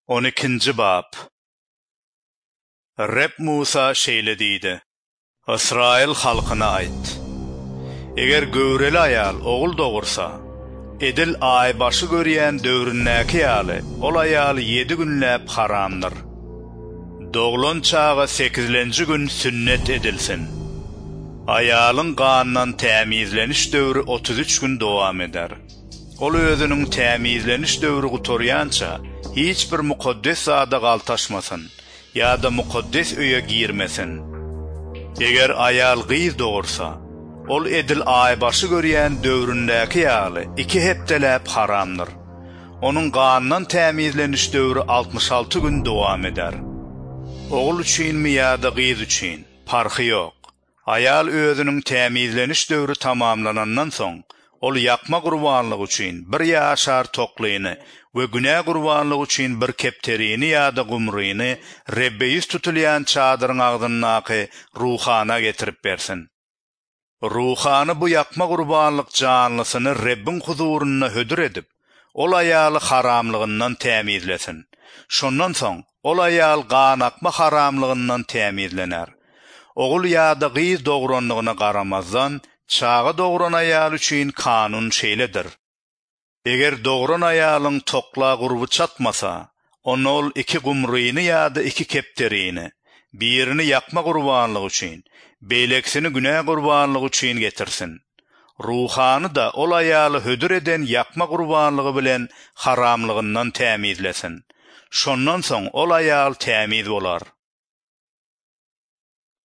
12. Bab. Reb Musa şeýle diýdi: Israil halkyna aýt. Eger göwreli aýal ogul dogursa, edil ay başı görýän döwründäki ýaly, ol aýal 7 günläp haramdyr. Doglan çağa 8-nji gün sünnet edilsin. Aýalyň ganyndan tämizleniş döwrü 33 gün dowam eder. Ol özüniň tämizleniş döwrü gutorýança hiç bir mukaddes zada galtaşmasın, ýa-da mukaddes öýe girmesin. Eger aýal gyz dogursa, ol edil ay başı görýän döwründäki ýaly 2 hepdeläp haramdyr. Onuň ganyndan tämizleniş döwrü 66 gün dowam eder. Ogul üçinmi ýa-da gyz üçin farky ýok. Aýal özüniň tämizleniş döwrü tamamlanandan soň ol ýakma gurbanlygy üçin bir ýaşar toklyny we günä gurbanlygy üçin bir kepterini ýa-da gumryny rebbeýis tutulýan çadyryň agdyndaky ruhana getirip bersin. Ruhany bu ýakma gurbanlyk janlysyny Rebbin huzuruna hödür edip, ol aýaly haramlygyndan tämizlesin. Şondan soň ol aýal ganakma haramlygyndan tämizlener. Ogul ýa-da gyz dogranlygyna garamazdan çağa dogran aýal üçin kanun şeýledir. Eger dogran aýalyň tokla gurby çatmasa, onu ol 2 gumryny ýa-da 2 kepterini, birini ýakma gurbanlygy üçin, beýleksini günä gurbanlygy üçin getirsin. Ruhany da ol aýaly hödür eden ýakma gurbanlygy bilen haramlygyndan tämizlesin. Şondan soň ol aýal tämiz bolar.